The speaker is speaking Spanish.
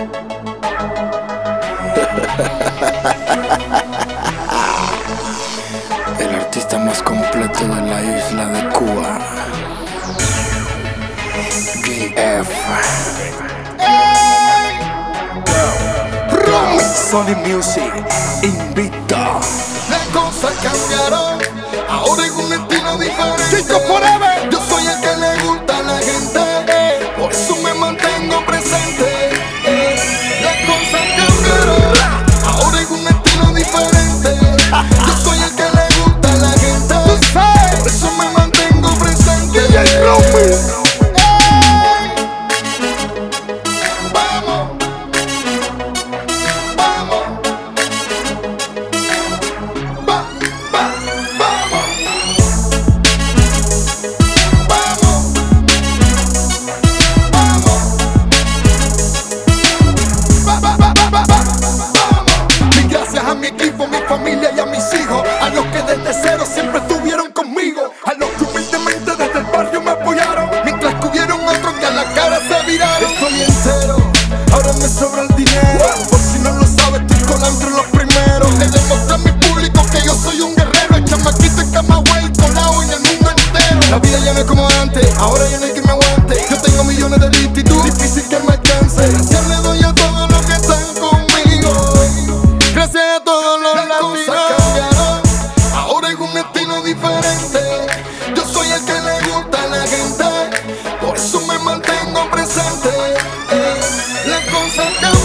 El artista más completo de la isla de Cuba, BF. Sony Music invita. Las cosas cambiaron, ahora es un estilo diferente. Chico Forever. Yo soy el que le gusta a la gente, por eso me mantengo presente. Las cosas cambiaron, ahora es un estilo diferente. Yo soy el que le gusta a la gente, por eso me mantengo presente. Vamos, vamos, vamos, vamos, y gracias a mi equipo, mi familia y a mis hijos, a los que desde cero siempre estuvieron conmigo, a los que humildemente desde el barrio me apoyaron, mientras que hubieron otros que a la cara se viraron. Estoy entero, ahora me sobra el dinero, por si no lo sabes, estoy colando entre los primeros. Le demostré a mi público que yo soy un guerrero, el chamaquito en Camagüey, colado en el mundo entero. La vida ya no es como antes, ahora ya no hay que me aguante. Yo tengo millones de vistas y tú, difícil que me alcance. Gracias le doy a todos los que están conmigo, gracias a todos los latinos. Las cosas cambiaron, ahora es un estilo diferente. Yo soy el que le gusta a la gente, por eso me mantengo presente. Las cosas cambiaron.